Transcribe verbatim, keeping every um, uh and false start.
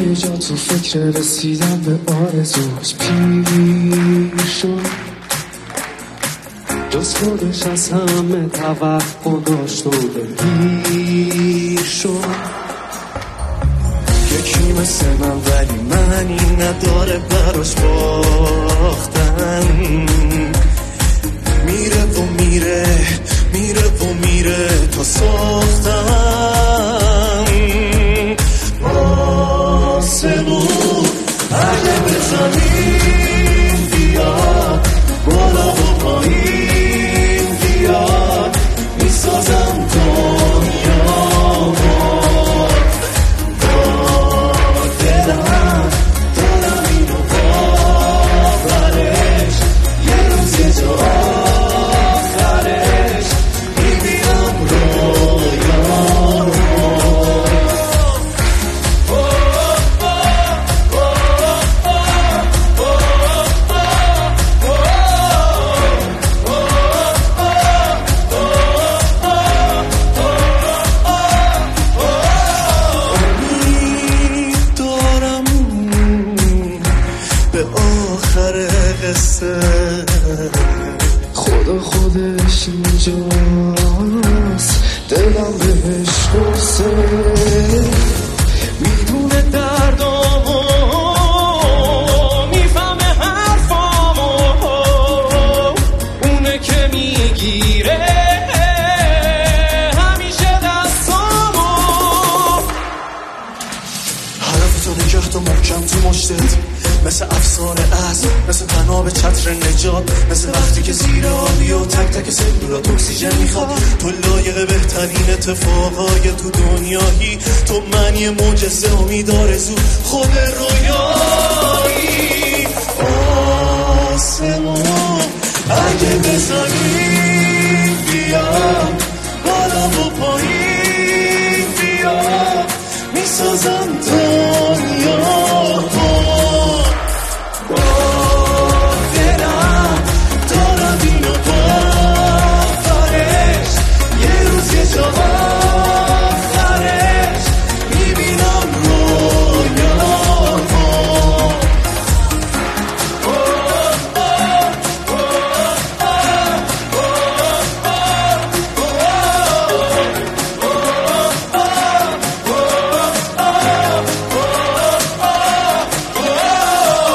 یه جا تو فکر رسیدم به آرزوش پیر شد، جز خودش از همه توقع داشت و دلگیر شد. یکی مثل من ولی معنی نداره براش باختن، میره و میره میره و میره تا ساختن. آسمون اگه به زمین بیاد، بالا و پایین بیاد، میسازم دنیا با دلم، دارم اینو باورش، یه روز یه جا آخرش میبینم رویا رو. خدا خودش اینجاست، دلم بهش قصه، میدونه دردامو، میفهمه حرفامو، اونه که میگیره همیشه دستامو. حرفتو نگه تو محکم تو مشتت، مثل افسانه از، مثل تناب چتر نجات، مثل وقتی که زیر آبی و تک تک سلولات اکسیژن میخواد. تو لایق بهترین اتفاقای تو دنیایی، تو معنی معجزه، امید، آرزو، خود رویایی. آسمون اگه بزنی